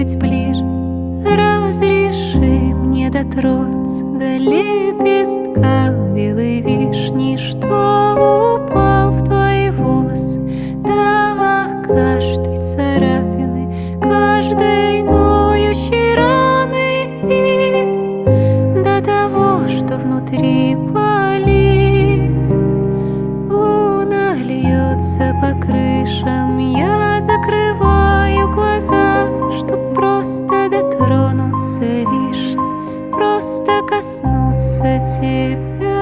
быть ближе. Разреши мне дотронуться до лепестка белой вишни, что упал в твои волосы, до каждой царапины, каждой ноющей раны, и до того, что внутри болит. Луна льется по крышам, я закрываю глаза, чтоб просто дотронуться вишни, просто коснуться тебя.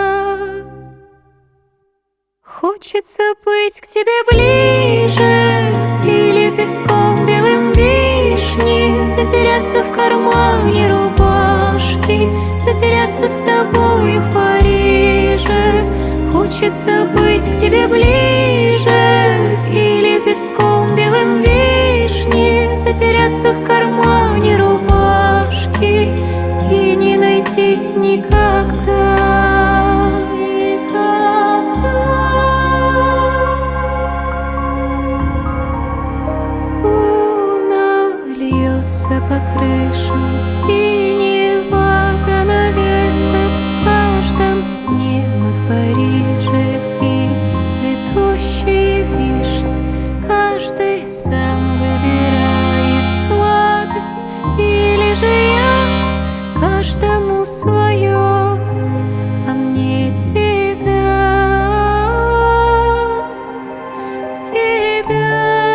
Хочется быть к тебе ближе, и лепестком белым вишни затеряться в кармане рубашки, затеряться с тобой в Париже. Хочется быть к тебе ближе, и лепестком белым вишни затеряться в кармане рубашки и не найтись никогда, никогда. Луна льется по крышам, синего занавеса, в каждом сне мы в Париже, и цветущие вишни каждый сам выбирает сладость, или же я каждому свое, а мне тебя, тебя.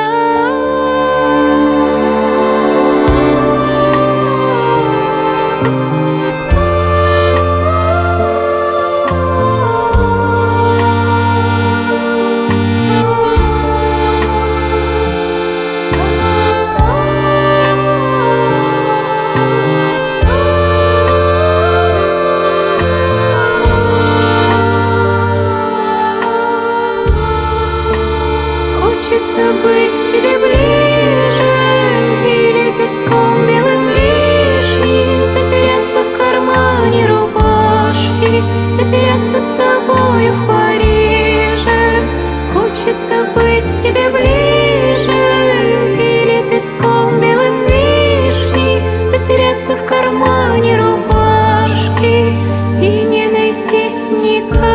Хочется быть к тебе ближе, и лепестком белым вишни затеряться в кармане рубашки, затеряться с тобою в Париже. Хочется быть к тебе ближе, и лепестком белым вишни затеряться в кармане рубашки и не найтись никак.